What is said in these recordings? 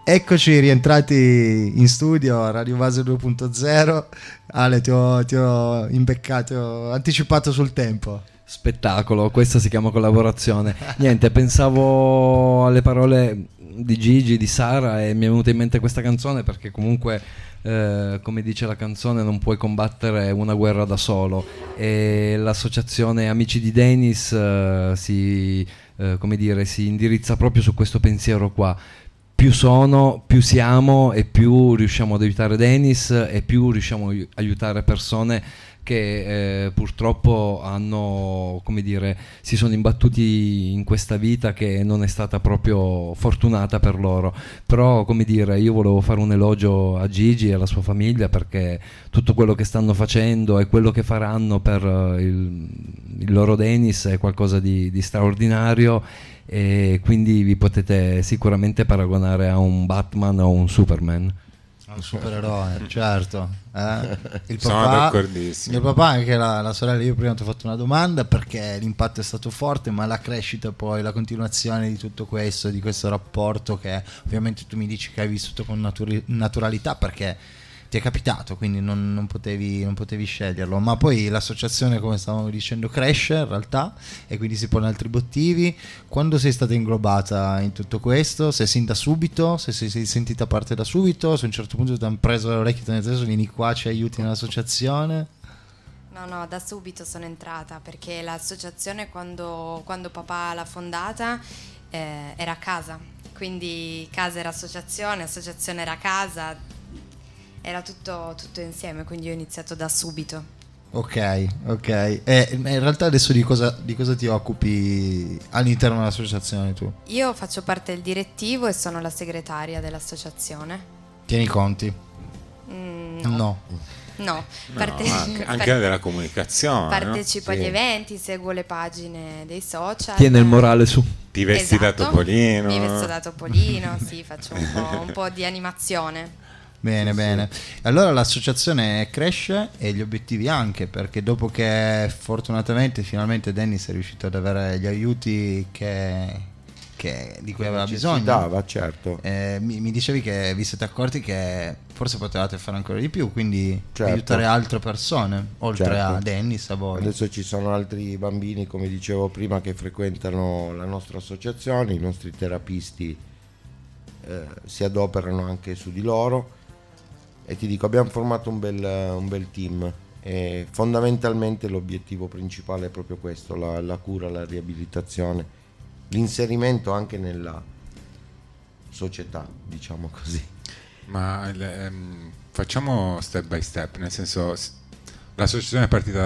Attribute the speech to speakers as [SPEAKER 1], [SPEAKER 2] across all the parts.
[SPEAKER 1] Eccoci rientrati in studio a Radio Base 2.0. Ale, ti ho imbeccato, ti ho anticipato sul tempo.
[SPEAKER 2] Spettacolo, questa si chiama collaborazione. Niente, pensavo alle parole di Gigi, di Sara, e mi è venuta in mente questa canzone perché comunque, come dice la canzone, non puoi combattere una guerra da solo, e l'associazione Amici di Dennis si indirizza proprio su questo pensiero qua. Più sono, più siamo e più riusciamo ad aiutare Dennis e più riusciamo a aiutare persone che purtroppo hanno, si sono imbattuti in questa vita che non è stata proprio fortunata per loro. Però, io volevo fare un elogio a Gigi e alla sua famiglia, perché tutto quello che stanno facendo e quello che faranno per il loro Dennis è qualcosa di straordinario, e quindi vi potete sicuramente paragonare a un Batman o un Superman.
[SPEAKER 1] Un supereroe, certo.
[SPEAKER 3] Sono d'accordissimo.
[SPEAKER 1] Il papà, anche la sorella. Io prima ti ho fatto una domanda perché l'impatto è stato forte, ma la crescita poi, la continuazione di tutto questo, di questo rapporto che ovviamente tu mi dici che hai vissuto con naturalità perché ti è capitato, quindi non potevi sceglierlo, ma poi l'associazione, come stavamo dicendo, cresce in realtà e quindi si pone altri obiettivi. Quando sei stata inglobata in tutto questo? Sei sin da subito? Se sei sentita parte da subito? Se a un certo punto ti hanno preso le orecchie e ti hanno detto vieni qua, ci aiuti nell'associazione?
[SPEAKER 4] No, da subito sono entrata, perché l'associazione quando papà l'ha fondata era casa, quindi casa era associazione era casa, era tutto insieme, quindi ho iniziato da subito.
[SPEAKER 1] Ok. E in realtà adesso di cosa ti occupi all'interno dell'associazione tu?
[SPEAKER 4] Io faccio parte del direttivo e sono la segretaria dell'associazione.
[SPEAKER 1] Tieni i conti? No.
[SPEAKER 3] Anche della comunicazione.
[SPEAKER 4] Partecipo agli eventi, seguo le pagine dei social.
[SPEAKER 2] Tiene il morale su.
[SPEAKER 3] Ti vesti da Topolino.
[SPEAKER 4] Mi vesto da Topolino, sì, faccio un po' di animazione.
[SPEAKER 1] Bene. Allora l'associazione cresce e gli obiettivi anche, perché dopo che fortunatamente finalmente Dennis è riuscito ad avere gli aiuti di cui aveva bisogno,
[SPEAKER 5] certo.
[SPEAKER 1] Mi dicevi che vi siete accorti che forse potevate fare ancora di più, quindi
[SPEAKER 5] certo,
[SPEAKER 1] aiutare altre persone oltre
[SPEAKER 5] certo,
[SPEAKER 1] a Dennis, a voi.
[SPEAKER 5] Adesso ci sono altri bambini, come dicevo prima, che frequentano la nostra associazione. I nostri terapisti si adoperano anche su di loro, e ti dico, abbiamo formato un bel team, e fondamentalmente l'obiettivo principale è proprio questo: la cura, la riabilitazione, l'inserimento anche nella società, diciamo così.
[SPEAKER 3] Ma facciamo step by step, nel senso, l'associazione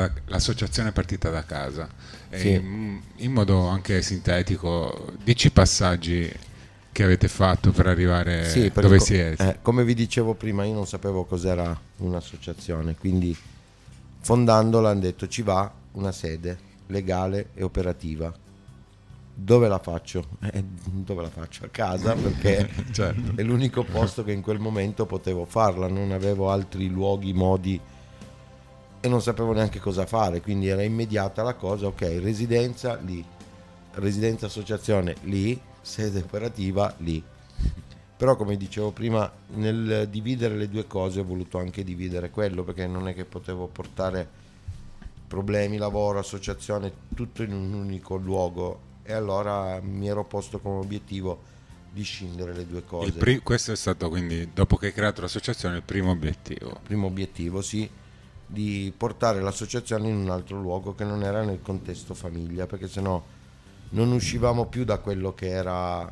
[SPEAKER 3] è partita da casa,
[SPEAKER 5] sì.
[SPEAKER 3] In modo anche sintetico, dici i passaggi che avete fatto per arrivare dove siete.
[SPEAKER 5] Come vi dicevo prima, io non sapevo cos'era un'associazione, quindi fondandola hanno detto ci va una sede legale e operativa. Dove la faccio? Dove la faccio? A casa, perché
[SPEAKER 3] certo,
[SPEAKER 5] è l'unico posto che in quel momento potevo farla, non avevo altri luoghi, modi, e non sapevo neanche cosa fare, quindi era immediata la cosa. Ok, residenza lì, residenza associazione lì, sede operativa lì. Però, come dicevo prima, nel dividere le due cose ho voluto anche dividere quello, perché non è che potevo portare problemi, lavoro, associazione, tutto in un unico luogo, e allora mi ero posto come obiettivo di scindere le due cose.
[SPEAKER 3] Questo è stato, quindi, dopo che hai creato l'associazione, il primo obiettivo,
[SPEAKER 5] sì, di portare l'associazione in un altro luogo che non era nel contesto famiglia, perché sennò non uscivamo più da quello che era,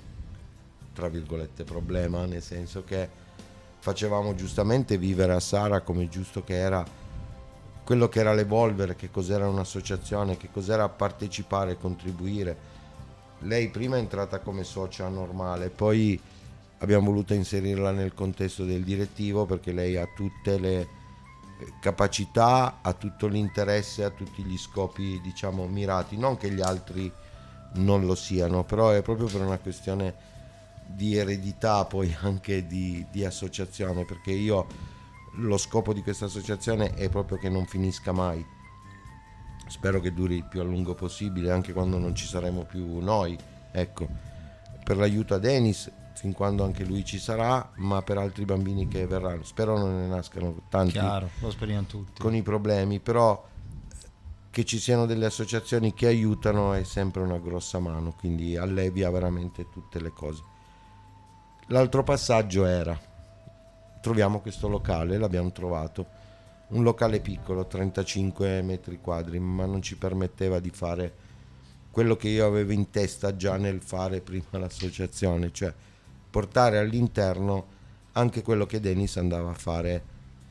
[SPEAKER 5] tra virgolette, problema, nel senso che facevamo giustamente vivere a Sara, come giusto che era, quello che era l'evolvere, che cos'era un'associazione, che cos'era partecipare e contribuire. Lei prima è entrata come socia normale, poi abbiamo voluto inserirla nel contesto del direttivo, perché lei ha tutte le capacità, ha tutto l'interesse, ha tutti gli scopi, diciamo, mirati. Non che gli altri non lo siano, però è proprio per una questione di eredità, poi anche di associazione, perché lo scopo di questa associazione è proprio che non finisca mai. Spero che duri il più a lungo possibile, anche quando non ci saremo più noi, ecco. Per l'aiuto a Dennis fin quando anche lui ci sarà, ma per altri bambini che verranno. Spero non ne nascano tanti.
[SPEAKER 1] Chiaro, lo speriamo tutti.
[SPEAKER 5] Con i problemi, però che ci siano delle associazioni che aiutano è sempre una grossa mano, quindi allevia veramente tutte le cose. L'altro passaggio era: troviamo questo locale, l'abbiamo trovato, un locale piccolo, 35 metri quadri, ma non ci permetteva di fare quello che io avevo in testa già nel fare prima l'associazione, cioè portare all'interno anche quello che Denis andava a fare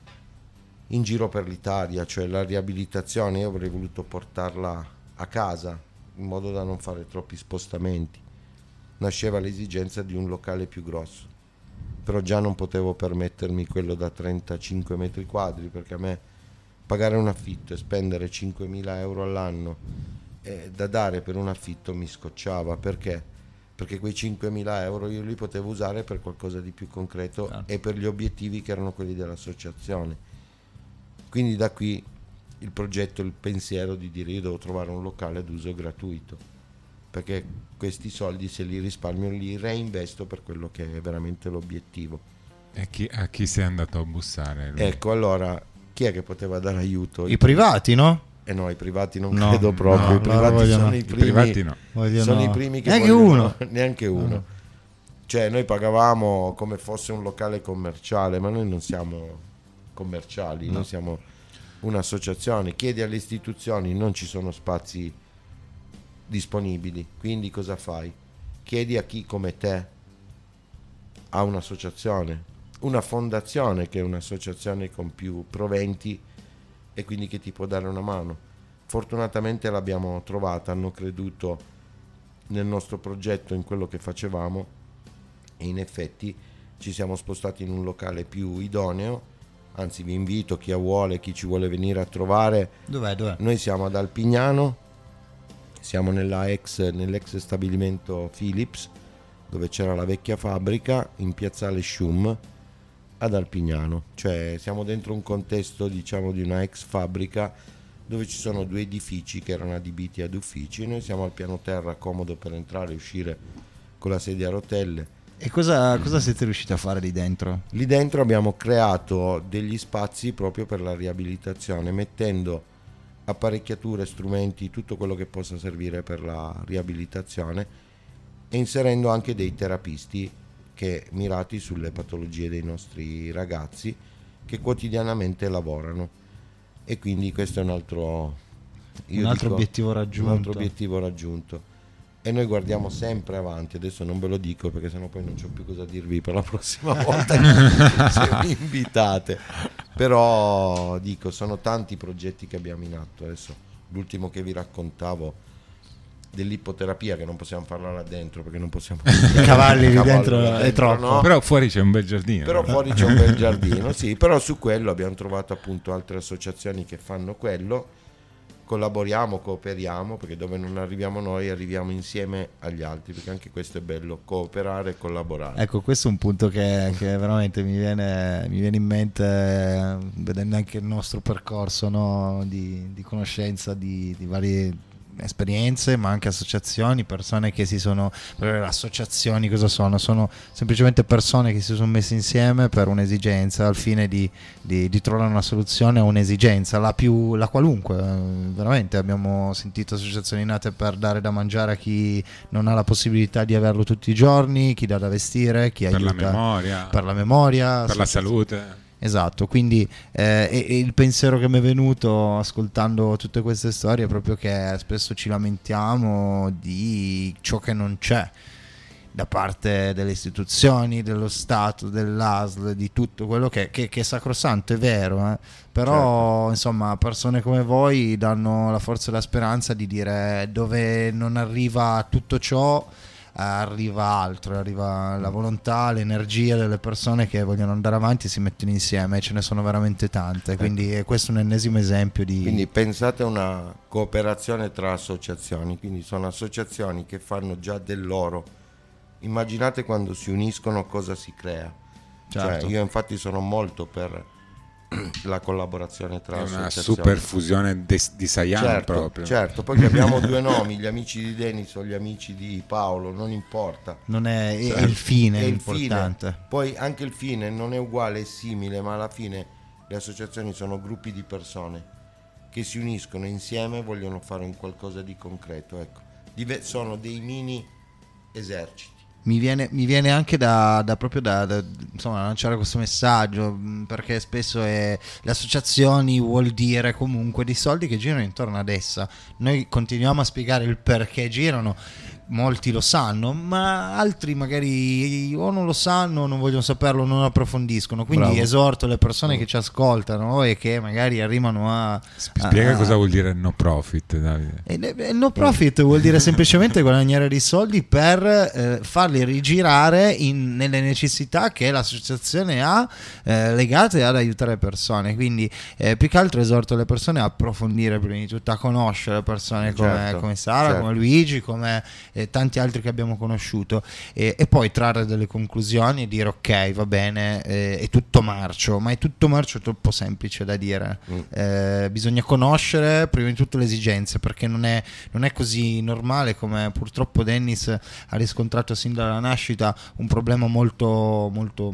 [SPEAKER 5] in giro per l'Italia, cioè la riabilitazione. Io avrei voluto portarla a casa in modo da non fare troppi spostamenti. Nasceva l'esigenza di un locale più grosso, però già non potevo permettermi quello da 35 metri quadri, perché a me pagare un affitto e spendere 5.000 euro all'anno da dare per un affitto mi scocciava. Perché quei 5.000 euro io li potevo usare per qualcosa di più concreto e per gli obiettivi che erano quelli dell'associazione. Quindi da qui il progetto, il pensiero di dire: io devo trovare un locale ad uso gratuito, perché questi soldi, se li risparmio, li reinvesto per quello che è veramente l'obiettivo.
[SPEAKER 3] E a chi sei andato a bussare?
[SPEAKER 5] Ecco, allora chi è che poteva dare aiuto?
[SPEAKER 1] I privati, no?
[SPEAKER 5] No, i privati non
[SPEAKER 1] No,
[SPEAKER 5] credo proprio.
[SPEAKER 1] no,
[SPEAKER 5] I privati
[SPEAKER 1] vogliono-
[SPEAKER 5] sono i
[SPEAKER 3] I
[SPEAKER 5] primi.
[SPEAKER 3] privati no.
[SPEAKER 5] Sono i primi che
[SPEAKER 1] Neanche
[SPEAKER 5] vogliono-
[SPEAKER 1] uno.
[SPEAKER 5] neanche uno.
[SPEAKER 1] No.
[SPEAKER 5] Cioè noi pagavamo come fosse un locale commerciale, ma noi non siamo commerciali, noi siamo un'associazione. Chiedi alle istituzioni, non ci sono spazi disponibili, quindi cosa fai? Chiedi a chi come te ha un'associazione, una fondazione che è un'associazione con più proventi e quindi che ti può dare una mano. Fortunatamente l'abbiamo trovata, hanno creduto nel nostro progetto, in quello che facevamo, e in effetti ci siamo spostati in un locale più idoneo. Anzi, vi invito, chi ci vuole venire a trovare.
[SPEAKER 1] Dov'è?
[SPEAKER 5] Noi siamo ad Alpignano, siamo nell'ex stabilimento Philips, dove c'era la vecchia fabbrica, in piazzale Schum ad Alpignano. Cioè siamo dentro un contesto, diciamo, di una ex fabbrica dove ci sono due edifici che erano adibiti ad uffici. Noi siamo al piano terra, comodo per entrare e uscire con la sedia a rotelle.
[SPEAKER 1] E cosa siete riusciti a fare lì dentro?
[SPEAKER 5] Lì dentro abbiamo creato degli spazi proprio per la riabilitazione, mettendo apparecchiature, strumenti, tutto quello che possa servire per la riabilitazione, e inserendo anche dei terapisti che mirati sulle patologie dei nostri ragazzi che quotidianamente lavorano. E quindi questo è un altro
[SPEAKER 1] obiettivo raggiunto.
[SPEAKER 5] Un altro obiettivo raggiunto. E noi guardiamo sempre avanti. Adesso non ve lo dico perché sennò poi non c'ho più cosa dirvi per la prossima volta se mi invitate. Però dico, sono tanti progetti che abbiamo in atto. Adesso l'ultimo che vi raccontavo dell'ippoterapia, che non possiamo farla là dentro perché non possiamo
[SPEAKER 1] I cavalli lì dentro è troppo.
[SPEAKER 5] no?
[SPEAKER 3] Però fuori c'è un bel giardino.
[SPEAKER 5] Però fuori c'è un bel giardino, sì. Però su quello abbiamo trovato appunto altre associazioni che fanno quello. Collaboriamo, cooperiamo, perché dove non arriviamo noi arriviamo insieme agli altri, perché anche questo è bello, cooperare e collaborare.
[SPEAKER 1] Ecco, questo è un punto che veramente mi viene in mente, vedendo anche il nostro percorso, no? di conoscenza di varie esperienze, ma anche associazioni, persone che si sono... Associazioni cosa sono? Sono semplicemente persone che si sono messe insieme per un'esigenza, al fine di trovare una soluzione a un'esigenza, la qualunque. Veramente abbiamo sentito associazioni nate per dare da mangiare a chi non ha la possibilità di averlo tutti i giorni, chi dà da vestire, chi
[SPEAKER 3] per
[SPEAKER 1] aiuta
[SPEAKER 3] per la memoria, per la salute.
[SPEAKER 1] Esatto, quindi e il pensiero che mi è venuto ascoltando tutte queste storie è proprio che spesso ci lamentiamo di ciò che non c'è da parte delle istituzioni, dello Stato, dell'ASL, di tutto quello che è sacrosanto, è vero, però certo. Insomma, persone come voi danno la forza e la speranza di dire: dove non arriva tutto ciò arriva altro, arriva la volontà, l'energia delle persone che vogliono andare avanti e si mettono insieme, ce ne sono veramente tante, quindi questo è un ennesimo esempio di...
[SPEAKER 5] Quindi pensate a una cooperazione tra associazioni, quindi sono associazioni che fanno già del loro, immaginate quando si uniscono cosa si crea.
[SPEAKER 1] Certo.
[SPEAKER 5] Cioè, io infatti sono molto per la collaborazione tra
[SPEAKER 3] È una
[SPEAKER 5] associazioni.
[SPEAKER 3] super fusione di Saiyan
[SPEAKER 5] Certo,
[SPEAKER 3] proprio.
[SPEAKER 5] certo, poi che abbiamo due nomi, gli amici di Denis o gli amici di Paolo, non importa.
[SPEAKER 1] Non è, è
[SPEAKER 5] Cioè,
[SPEAKER 1] il fine
[SPEAKER 5] è il
[SPEAKER 1] importante.
[SPEAKER 5] fine. Poi anche il fine non è uguale, è simile, ma alla fine le associazioni sono gruppi di persone che si uniscono insieme e vogliono fare un qualcosa di concreto, ecco. Sono dei mini eserciti.
[SPEAKER 1] Mi viene anche da insomma, lanciare questo messaggio, perché spesso le associazioni vuol dire comunque di soldi che girano intorno ad essa. Noi continuiamo a spiegare il perché girano, molti lo sanno, ma altri magari o non lo sanno, non vogliono saperlo, non approfondiscono. Quindi
[SPEAKER 2] Bravo.
[SPEAKER 1] esorto le persone che ci ascoltano e che magari arrivano a...
[SPEAKER 3] Spiega cosa vuol dire no profit, Davide.
[SPEAKER 1] Il no profit vuol dire semplicemente guadagnare dei soldi per farli rigirare nelle necessità che l'associazione ha, legate ad aiutare persone. Quindi più che altro esorto le persone a approfondire prima di tutto, a conoscere le persone come Sara,
[SPEAKER 5] certo.
[SPEAKER 1] come Luigi, come tanti altri che abbiamo conosciuto, e poi trarre delle conclusioni e dire ok, va bene, è tutto marcio, ma è tutto marcio troppo semplice da dire. Bisogna conoscere prima di tutto le esigenze, perché non è così normale, come purtroppo Dennis ha riscontrato sin dalla nascita, un problema molto molto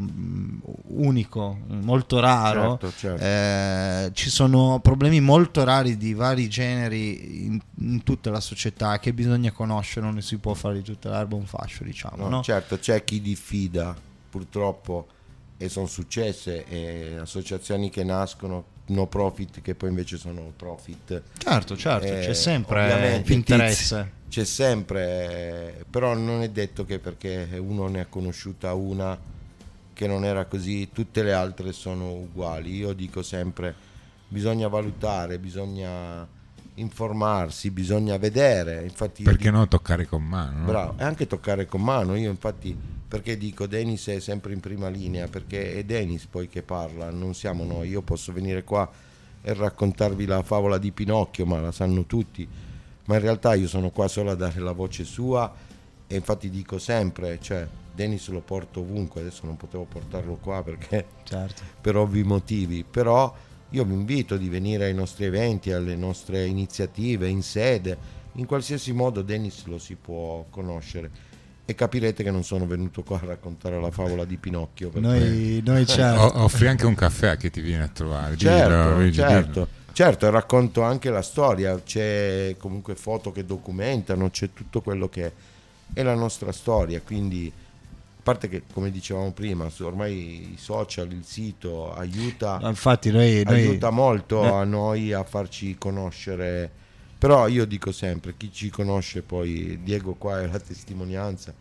[SPEAKER 1] unico, molto raro.
[SPEAKER 5] Certo.
[SPEAKER 1] Ci sono problemi molto rari di vari generi in tutta la società che bisogna conoscere, non si può fare di tutta l'erba un fascio, diciamo, no?
[SPEAKER 5] Certo, c'è chi diffida, purtroppo, e sono successe associazioni che nascono no profit che poi invece sono profit.
[SPEAKER 1] Certo, c'è sempre
[SPEAKER 5] ovviamente
[SPEAKER 1] interesse.
[SPEAKER 5] C'è sempre, però non è detto che perché uno ne ha conosciuta una che non era così, tutte le altre sono uguali. Io dico sempre, bisogna valutare, bisogna informarsi, bisogna vedere. Infatti
[SPEAKER 3] Perché no toccare con mano, no?
[SPEAKER 5] bravo, e anche toccare con mano. Io infatti, perché dico Denis è sempre in prima linea, perché è Denis poi che parla, non siamo noi. Io posso venire qua e raccontarvi la favola di Pinocchio, ma la sanno tutti, ma in realtà io sono qua solo a dare la voce sua. E infatti dico sempre, cioè Denis lo porto ovunque, adesso non potevo portarlo qua perché
[SPEAKER 1] Certo.
[SPEAKER 5] per ovvi motivi, però io vi invito di venire ai nostri eventi, alle nostre iniziative in sede, in qualsiasi modo Denis lo si può conoscere e capirete che non sono venuto qua a raccontare la favola di Pinocchio, perché
[SPEAKER 1] Noi certo.
[SPEAKER 3] Offri anche un caffè a chi ti viene a trovare.
[SPEAKER 5] certo,
[SPEAKER 3] Dillo, Luigi,
[SPEAKER 5] certo,
[SPEAKER 3] dillo.
[SPEAKER 5] certo, e racconto anche la storia, c'è comunque foto che documentano, c'è tutto quello che è la nostra storia, quindi a parte che, come dicevamo prima, ormai i social, il sito aiuta,
[SPEAKER 1] Infatti noi
[SPEAKER 5] aiuta molto a noi a farci conoscere, però io dico sempre, chi ci conosce, poi Diego qua è la testimonianza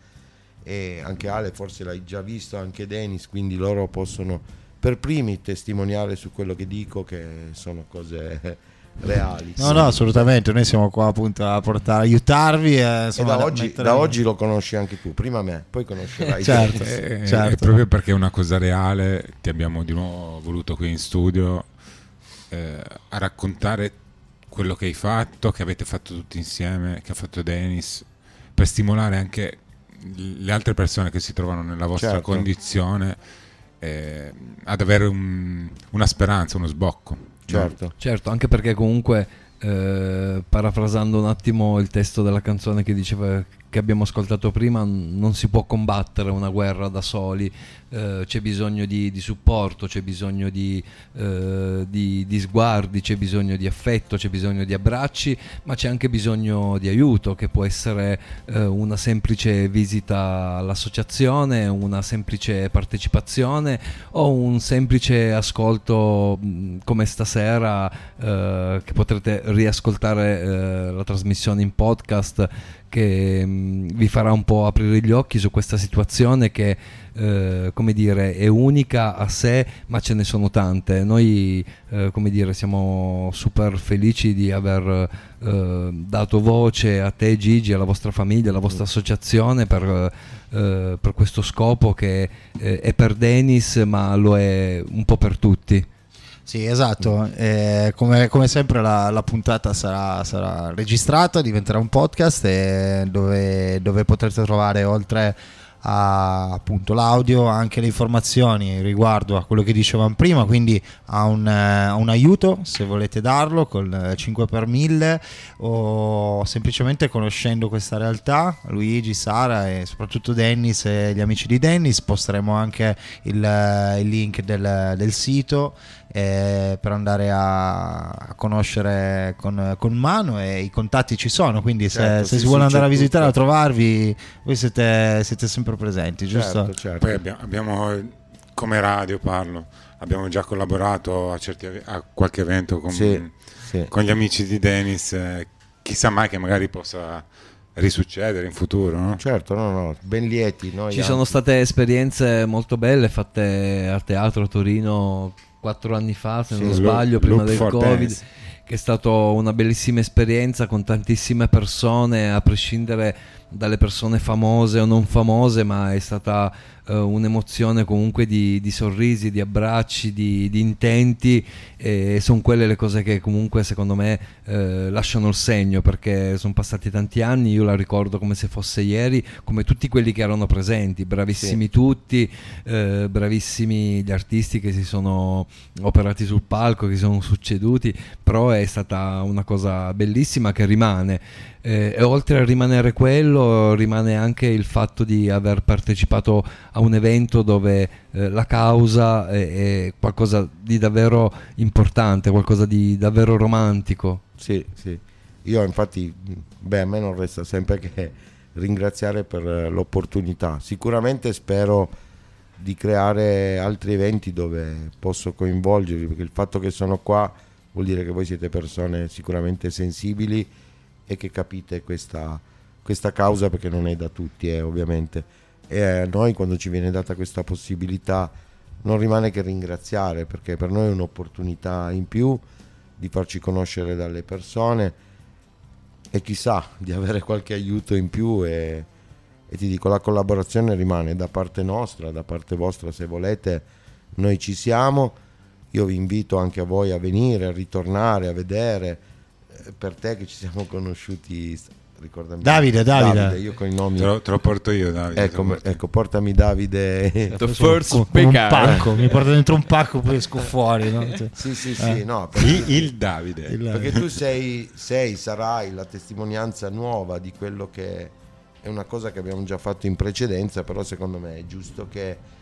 [SPEAKER 5] e anche Ale forse l'hai già visto, anche Denis, quindi loro possono per primi testimoniare su quello che dico, che sono cose reali.
[SPEAKER 1] No, assolutamente, noi siamo qua appunto a aiutarvi
[SPEAKER 5] E
[SPEAKER 1] insomma,
[SPEAKER 5] da oggi lo conosci anche tu, prima me, poi conoscerai
[SPEAKER 1] Certo.
[SPEAKER 5] te.
[SPEAKER 3] È proprio perché è una cosa reale, ti abbiamo di nuovo voluto qui in studio a raccontare quello che hai fatto, che avete fatto tutti insieme, che ha fatto Denis, per stimolare anche le altre persone che si trovano nella vostra
[SPEAKER 5] Certo.
[SPEAKER 3] condizione ad avere una speranza, uno sbocco.
[SPEAKER 2] Certo, anche perché comunque parafrasando un attimo il testo della canzone che diceva, che abbiamo ascoltato prima, non si può combattere una guerra da soli, c'è bisogno di supporto, c'è bisogno di sguardi, c'è bisogno di affetto, c'è bisogno di abbracci, ma c'è anche bisogno di aiuto, che può essere una semplice visita all'associazione, una semplice partecipazione o un semplice ascolto come stasera, che potrete riascoltare la trasmissione in podcast, che vi farà un po' aprire gli occhi su questa situazione che come dire è unica a sé, ma ce ne sono tante. Noi come dire siamo super felici di aver dato voce a te, Gigi, alla vostra famiglia, alla vostra associazione per questo scopo che è per Denis, ma lo è un po' per tutti.
[SPEAKER 1] Sì, esatto, come sempre la puntata sarà registrata, diventerà un podcast dove potrete trovare, oltre appunto l'audio, anche le informazioni riguardo a quello che dicevamo prima, quindi a un aiuto se volete darlo col 5 per 1000 o semplicemente conoscendo questa realtà. Luigi, Sara e soprattutto Dennis e gli amici di Dennis, posteremo anche il link del sito per andare a conoscere con mano, e i contatti ci sono, quindi
[SPEAKER 5] Certo,
[SPEAKER 1] se
[SPEAKER 5] sì,
[SPEAKER 1] si vuole
[SPEAKER 5] sì,
[SPEAKER 1] andare a
[SPEAKER 5] c'è
[SPEAKER 1] visitare,
[SPEAKER 5] tutto.
[SPEAKER 1] a trovarvi, voi siete sempre presenti, giusto?
[SPEAKER 5] Certo, certo.
[SPEAKER 3] Poi abbiamo come radio parlo, abbiamo già collaborato a qualche evento con gli amici di Dennis, chissà mai che magari possa risuccedere in futuro, no?
[SPEAKER 5] Certo, no, ben lieti. Noi
[SPEAKER 2] Ci sono state esperienze molto belle fatte a teatro a Torino 4 anni fa, se non sbaglio, prima
[SPEAKER 3] Loop
[SPEAKER 2] del
[SPEAKER 3] for
[SPEAKER 2] Covid,
[SPEAKER 3] Dance,
[SPEAKER 2] che è stata una bellissima esperienza con tantissime persone, a prescindere dalle persone famose o non famose, ma è stata un'emozione comunque di sorrisi, di abbracci, di intenti, e sono quelle le cose che comunque secondo me lasciano il segno, perché sono passati tanti anni, io la ricordo come se fosse ieri, come tutti quelli che erano presenti, bravissimi tutti, bravissimi gli artisti che si sono operati sul palco, che si sono succeduti, però è stata una cosa bellissima che rimane. E oltre a rimanere quello, rimane anche il fatto di aver partecipato a un evento dove la causa è qualcosa di davvero importante, qualcosa di davvero romantico.
[SPEAKER 5] Sì. Io infatti, a me non resta sempre che ringraziare per l'opportunità. Sicuramente spero di creare altri eventi dove posso coinvolgervi, perché il fatto che sono qua vuol dire che voi siete persone sicuramente sensibili e che capite questa causa, perché non è da tutti, ovviamente. E a noi, quando ci viene data questa possibilità, non rimane che ringraziare, perché per noi è un'opportunità in più di farci conoscere dalle persone e chissà di avere qualche aiuto in più, e ti dico, la collaborazione rimane da parte nostra, da parte vostra, se volete noi ci siamo. Io vi invito anche a voi a venire, a ritornare, a vedere. Per te che ci siamo conosciuti, ricordami
[SPEAKER 1] Davide,
[SPEAKER 5] io con i nomi
[SPEAKER 3] te lo porto io, Davide.
[SPEAKER 5] ecco, portami Davide.
[SPEAKER 2] The first
[SPEAKER 1] con un
[SPEAKER 2] speaker.
[SPEAKER 1] pacco, mi porta dentro un pacco, poi esco fuori, no?
[SPEAKER 5] sì, no, perché,
[SPEAKER 3] Il Davide.
[SPEAKER 5] perché tu sarai la testimonianza nuova di quello che è una cosa che abbiamo già fatto in precedenza, però secondo me è giusto che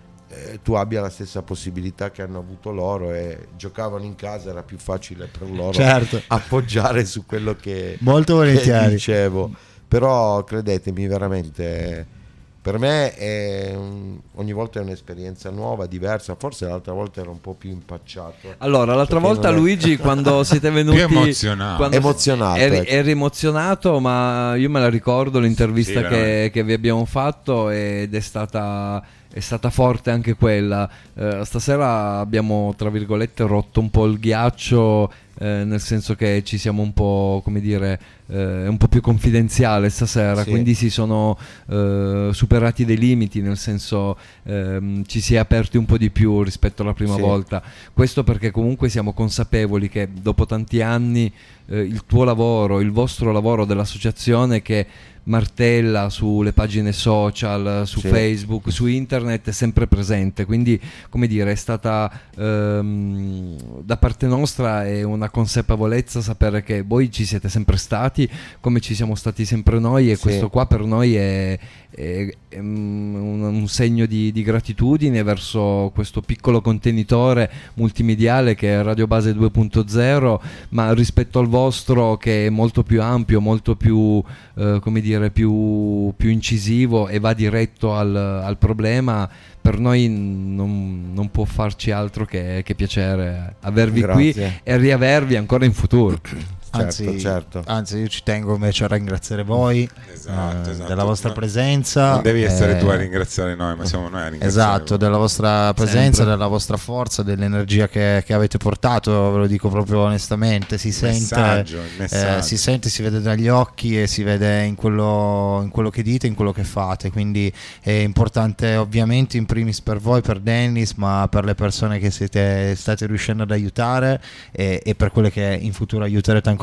[SPEAKER 5] tu abbia la stessa possibilità che hanno avuto loro, e giocavano in casa, era più facile per loro appoggiare su quello che,
[SPEAKER 1] molto volentieri,
[SPEAKER 5] che dicevo. Però credetemi, veramente per me ogni volta è un'esperienza nuova, diversa. Forse l'altra volta ero un po' più impacciato.
[SPEAKER 2] Allora, l'altra volta Luigi, quando siete venuti,
[SPEAKER 3] più emozionato.
[SPEAKER 2] quando
[SPEAKER 5] Emozionato,
[SPEAKER 2] eri emozionato, ma io me la ricordo l'intervista
[SPEAKER 3] Sì,
[SPEAKER 2] che vi abbiamo fatto, ed è stata forte anche quella. Stasera abbiamo, tra virgolette, rotto un po' il ghiaccio, nel senso che ci siamo un po', come dire, un po' più confidenziale stasera,
[SPEAKER 5] Sì.
[SPEAKER 2] quindi si sono superati dei limiti, nel senso ci si è aperti un po' di più rispetto alla prima
[SPEAKER 5] Sì.
[SPEAKER 2] volta. Questo perché comunque siamo consapevoli che dopo tanti anni il tuo lavoro, il vostro lavoro dell'associazione, che martella sulle pagine social, su
[SPEAKER 5] Sì.
[SPEAKER 2] Facebook, su internet, è sempre presente, quindi, come dire, è stata da parte nostra è una consapevolezza sapere che voi ci siete sempre stati, come ci siamo stati sempre noi, e
[SPEAKER 5] Sì.
[SPEAKER 2] questo qua per noi è un segno di gratitudine verso questo piccolo contenitore multimediale che è Radio Base 2.0, ma rispetto al vostro, che è molto più ampio, molto più come dire, più incisivo e va diretto al problema, per noi non può farci altro che piacere avervi
[SPEAKER 5] Grazie.
[SPEAKER 2] qui e riavervi ancora in futuro.
[SPEAKER 5] Certo.
[SPEAKER 1] Anzi, io ci tengo invece a ringraziare voi
[SPEAKER 3] Esatto.
[SPEAKER 1] della vostra presenza.
[SPEAKER 3] Non devi essere tu a ringraziare noi, ma siamo noi a ringraziare
[SPEAKER 1] Esatto,
[SPEAKER 3] voi.
[SPEAKER 1] della vostra presenza,
[SPEAKER 2] Sempre.
[SPEAKER 1] della vostra forza, dell'energia che avete portato, ve lo dico proprio onestamente, si
[SPEAKER 3] Il messaggio.
[SPEAKER 1] si sente, si vede dagli occhi e si vede in quello che dite, in quello che fate, quindi è importante ovviamente in primis per voi, per Dennis, ma per le persone che state riuscendo ad aiutare, e per quelle che in futuro aiuterete ancora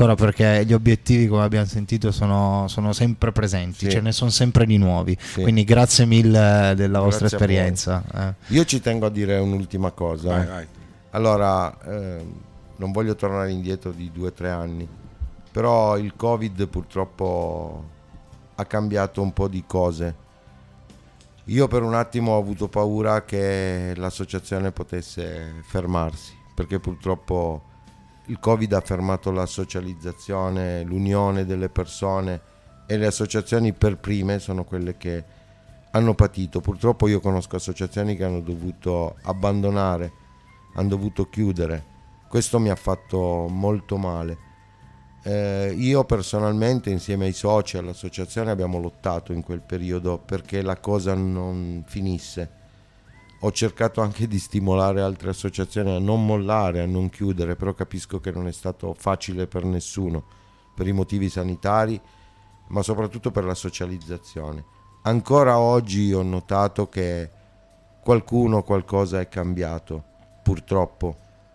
[SPEAKER 1] ancora, perché gli obiettivi, come abbiamo sentito, sono sempre presenti, ce ne sono sempre di nuovi, quindi grazie mille della vostra esperienza.
[SPEAKER 5] Io ci tengo a dire un'ultima cosa.
[SPEAKER 3] Vai.
[SPEAKER 5] Allora, non voglio tornare indietro di 2 o 3 anni, però il Covid purtroppo ha cambiato un po' di cose. Io per un attimo ho avuto paura che l'associazione potesse fermarsi, perché purtroppo il Covid ha fermato la socializzazione, l'unione delle persone, e le associazioni per prime sono quelle che hanno patito. Purtroppo io conosco associazioni che hanno dovuto abbandonare, hanno dovuto chiudere. Questo mi ha fatto molto male. Io personalmente, insieme ai soci e all'associazione, abbiamo lottato in quel periodo perché la cosa non finisse. Ho cercato anche di stimolare altre associazioni a non mollare, a non chiudere, però capisco che non è stato facile per nessuno, per i motivi sanitari, ma soprattutto per la socializzazione. Ancora oggi ho notato che qualcosa è cambiato, purtroppo,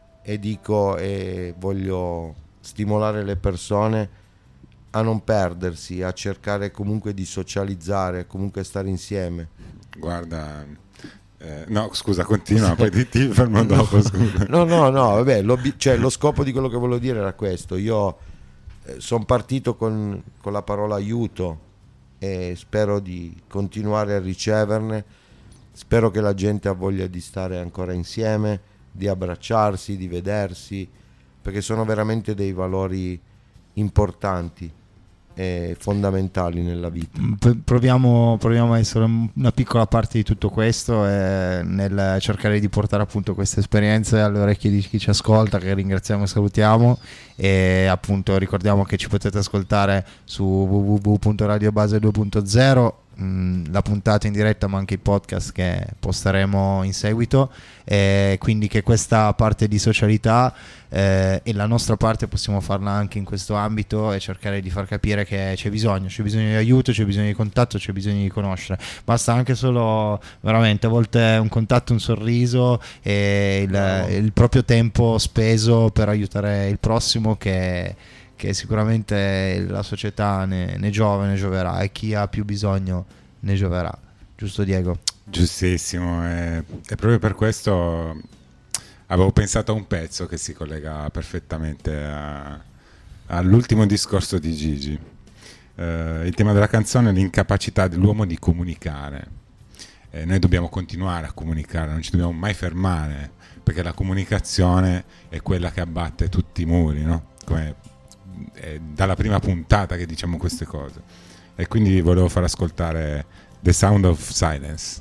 [SPEAKER 5] e voglio stimolare le persone a non perdersi, a cercare comunque di socializzare, comunque stare insieme.
[SPEAKER 3] Guarda, no, scusa, continua, poi ti fermo dopo. Scusa.
[SPEAKER 5] No, vabbè, lo scopo di quello che volevo dire era questo. Io sono partito con la parola aiuto e spero di continuare a riceverne. Spero che la gente ha voglia di stare ancora insieme, di abbracciarsi, di vedersi, perché sono veramente dei valori importanti e fondamentali nella vita.
[SPEAKER 1] Proviamo a essere una piccola parte di tutto questo, nel cercare di portare appunto queste esperienze alle orecchie di chi ci ascolta, che ringraziamo e salutiamo, e appunto ricordiamo che ci potete ascoltare su www.radiobase 2.0, la puntata in diretta ma anche i podcast che posteremo in seguito, quindi che questa parte di socialità e la nostra parte possiamo farla anche in questo ambito e cercare di far capire che c'è bisogno di aiuto, c'è bisogno di contatto, c'è bisogno di conoscere. Basta anche solo veramente a volte un contatto, un sorriso e il proprio tempo speso per aiutare il prossimo, che sicuramente la società ne gioverà, e chi ha più bisogno ne gioverà. Giusto, Diego?
[SPEAKER 3] Giustissimo, e proprio per questo avevo pensato a un pezzo che si collega perfettamente all'ultimo discorso di Gigi. Il tema della canzone è l'incapacità dell'uomo di comunicare. Noi dobbiamo continuare a comunicare, non ci dobbiamo mai fermare, perché la comunicazione è quella che abbatte tutti i muri, no? È dalla prima puntata che diciamo queste cose, e quindi volevo far ascoltare The Sound of Silence.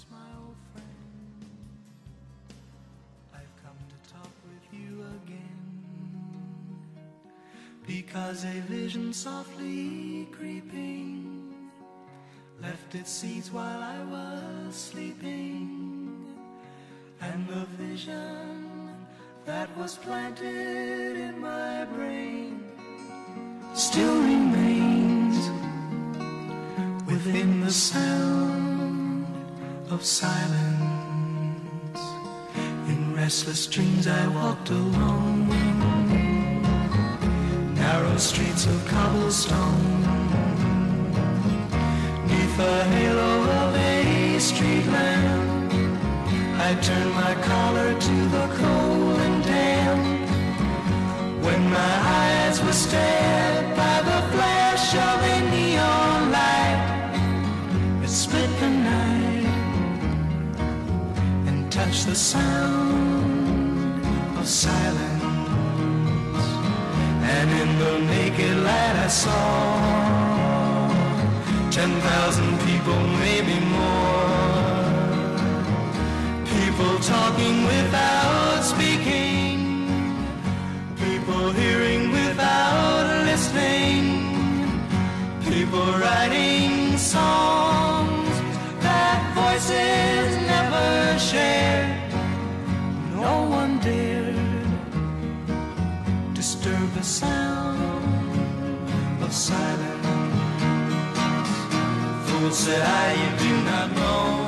[SPEAKER 6] Because a vision softly creeping left its seeds while I was sleeping, and the vision that was planted in my brain still remains within the sound of silence. In restless dreams I walked along narrow streets of cobblestone, neath the halo of a street lamp. I turned my collar to the cold and damp, when my eyes were stared by the flash of a neon light. It split the night and touched the sound of silence. And in the naked light I saw 10,000 people, maybe more. People talking without speaking, people hearing without listening, people writing songs that voices never shared. No one dared disturb the sound of silence. Fool, said I, you do not know,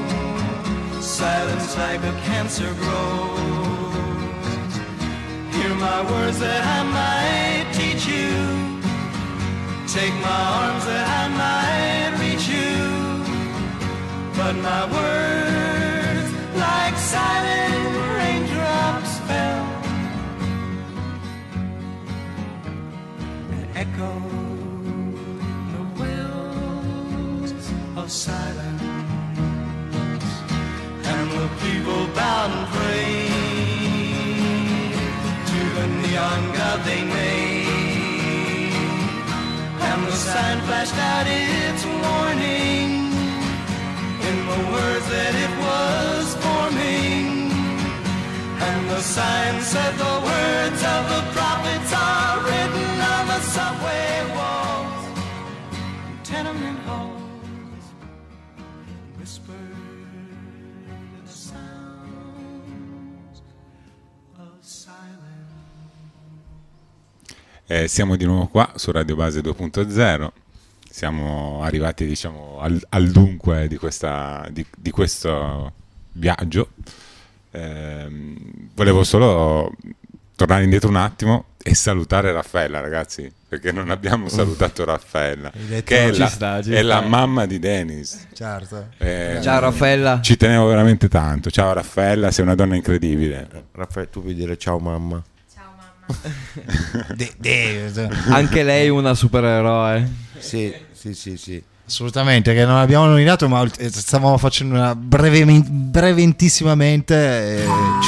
[SPEAKER 6] silence like a cancer grows. Hear Hear my words that I might teach you. Take my arms that I might reach you. But my words, like silent raindrops, fell and echoed the wells of silence. And the people bowed and prayed to the neon god they made. And the sign flashed out its warning in the words that it was forming. And the sign said the words of the prophets are written on the subway walls, tenement halls, whispered in the sounds of silence.
[SPEAKER 3] Siamo di nuovo qua su Radio Base 2.0. Siamo arrivati, diciamo, al dunque di questo viaggio. Volevo solo tornare indietro un attimo e salutare Raffaella, ragazzi, perché non abbiamo salutato Raffaella, che è la mamma di Dennis.
[SPEAKER 1] Certo.
[SPEAKER 2] Ciao Raffaella.
[SPEAKER 3] Ci tenevo veramente tanto. Ciao Raffaella, sei una donna incredibile.
[SPEAKER 5] Raffaella, tu puoi dire ciao mamma.
[SPEAKER 2] Anche lei una supereroe.
[SPEAKER 5] Sì.
[SPEAKER 1] Assolutamente, che non abbiamo nominato, ma stavamo facendo una breventissimamente.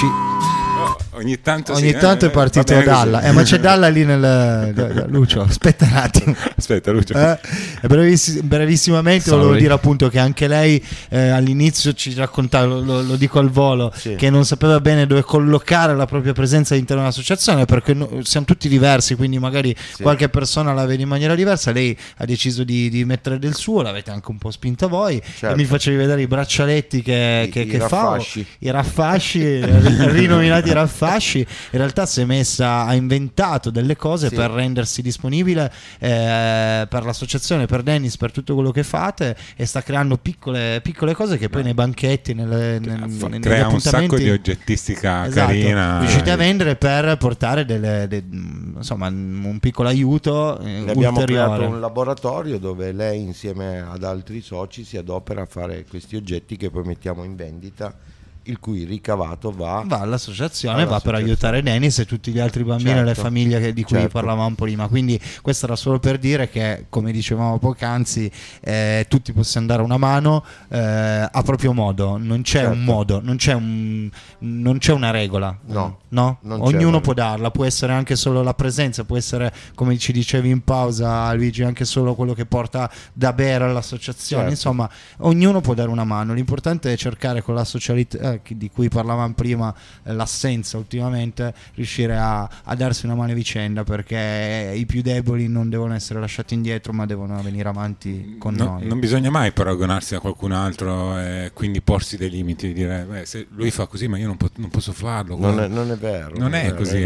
[SPEAKER 3] Ogni tanto
[SPEAKER 1] è partito Dalla, ma c'è Dalla lì nel Lucio. Aspetta un attimo.
[SPEAKER 3] Aspetta, Lucio.
[SPEAKER 1] Brevissimamente volevo dire appunto che anche lei all'inizio ci raccontava, lo dico al volo, sì, che non sapeva bene dove collocare la propria presenza all'interno dell'associazione, perché siamo tutti diversi, quindi magari qualche persona la vede in maniera diversa. Lei ha deciso di mettere del suo, l'avete anche un po' spinta voi, e mi facevi vedere i braccialetti che fa, i raffasci rinominati raffasci. In realtà ha inventato delle cose per rendersi disponibile per l'associazione, per Dennis, per tutto quello che fate, e sta creando piccole cose che poi nei banchetti, negli
[SPEAKER 3] crea
[SPEAKER 1] appuntamenti,
[SPEAKER 3] un sacco di oggettistica carina,
[SPEAKER 1] riuscite a vendere per portare insomma un piccolo aiuto
[SPEAKER 5] abbiamo
[SPEAKER 1] ulteriore.
[SPEAKER 5] creato un laboratorio dove lei insieme ad altri soci si adopera a fare questi oggetti che poi mettiamo in vendita, il cui ricavato va
[SPEAKER 1] all'associazione, va per aiutare Dennis e tutti gli altri bambini e le famiglie di cui parlavamo prima. Quindi questo era solo per dire che, come dicevamo poc'anzi, tutti possiamo dare una mano a proprio modo. Non c'è un modo, non c'è una regola, no? Ognuno può darla, può essere anche solo la presenza, può essere, come ci dicevi in pausa Luigi, anche solo quello che porta da bere all'associazione. Insomma, ognuno può dare una mano. L'importante è cercare con la socialità di cui parlavamo prima, l'assenza ultimamente, riuscire a darsi una mano a vicenda, perché i più deboli non devono essere lasciati indietro, ma devono venire avanti con noi.
[SPEAKER 3] Non bisogna mai paragonarsi a qualcun altro e quindi porsi dei limiti, di dire se lui fa così ma io non posso farlo.
[SPEAKER 5] Non è vero.
[SPEAKER 3] Non è così.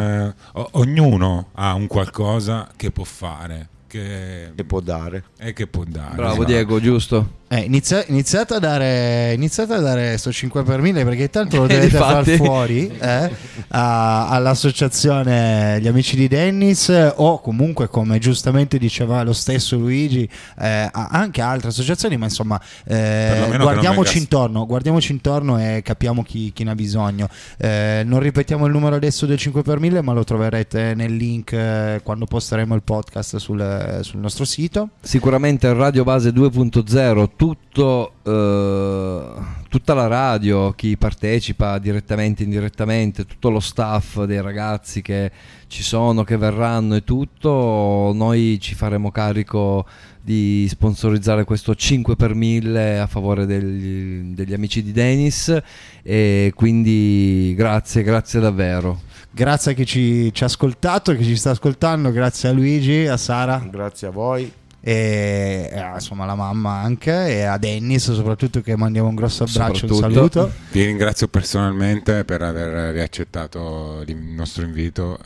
[SPEAKER 3] Ognuno ha un qualcosa che può fare, che può dare.
[SPEAKER 2] Bravo Diego, giusto?
[SPEAKER 1] Iniziate a dare sto 5 per 1000, perché tanto lo dovete far fuori all'associazione Gli Amici di Dennis, o comunque, come giustamente diceva lo stesso Luigi, anche altre associazioni, ma insomma guardiamoci intorno e capiamo chi ne ha bisogno. Non ripetiamo il numero adesso del 5 per 1000, ma lo troverete nel link quando posteremo il podcast sul nostro sito.
[SPEAKER 2] Sicuramente Radio Base 2.0, tutta la radio, chi partecipa direttamente, indirettamente, tutto lo staff dei ragazzi che ci sono, che verranno e tutto, noi ci faremo carico di sponsorizzare questo 5 per 1000 a favore degli amici di Dennis, e quindi grazie davvero.
[SPEAKER 1] Grazie a chi ci ha ascoltato e chi ci sta ascoltando, grazie a Luigi, a Sara,
[SPEAKER 5] grazie a voi,
[SPEAKER 1] e insomma alla mamma anche, e a Dennis soprattutto, che mandiamo un grosso abbraccio, un saluto.
[SPEAKER 3] Ti ringrazio personalmente per aver riaccettato il nostro invito,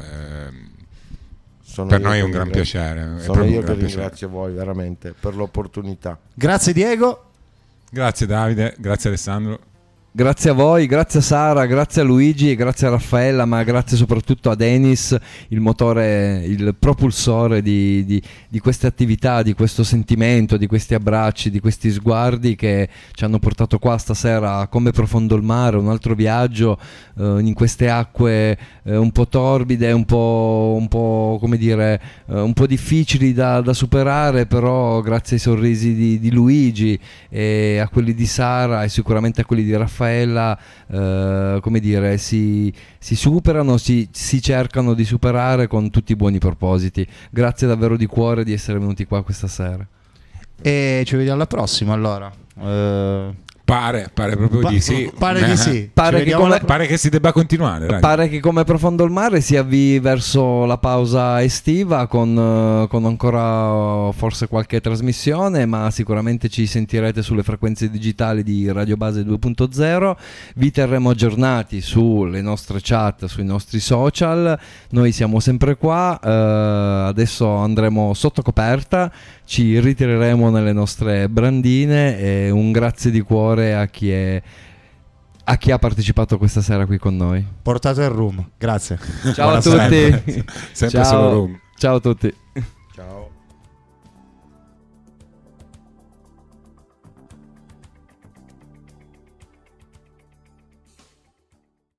[SPEAKER 3] per noi è un gran piacere.
[SPEAKER 5] Sono io che ringrazio voi veramente per l'opportunità.
[SPEAKER 1] Grazie Diego.
[SPEAKER 3] Grazie Davide, grazie Alessandro.
[SPEAKER 2] Grazie a voi, grazie a Sara, grazie a Luigi, grazie a Raffaella, ma grazie soprattutto a Denis, il motore, il propulsore di queste attività, di questo sentimento, di questi abbracci, di questi sguardi che ci hanno portato qua stasera a Come profondo il mare, un altro viaggio in queste acque un po' torbide, un po' come dire, un po' difficili da superare, però grazie ai sorrisi di Luigi e a quelli di Sara e sicuramente a quelli di Raffaella, come dire, si superano, si cercano di superare con tutti i buoni propositi. Grazie davvero di cuore di essere venuti qua questa sera.
[SPEAKER 1] E ci vediamo alla prossima allora.
[SPEAKER 3] Pare proprio di sì.
[SPEAKER 1] Pare di sì.
[SPEAKER 2] Pare
[SPEAKER 3] che si debba continuare. Dai.
[SPEAKER 2] Pare che Come profondo il mare si avvii verso la pausa estiva con ancora forse qualche trasmissione, ma sicuramente ci sentirete sulle frequenze digitali di Radio Base 2.0. Vi terremo aggiornati sulle nostre chat, sui nostri social. Noi siamo sempre qua. Adesso andremo sotto coperta, ci ritireremo nelle nostre brandine e un grazie di cuore a chi ha partecipato questa sera qui con noi.
[SPEAKER 1] Portate il room, grazie.
[SPEAKER 2] Ciao a
[SPEAKER 1] Buonasera.
[SPEAKER 2] tutti.
[SPEAKER 3] Sempre solo room.
[SPEAKER 2] Ciao a tutti.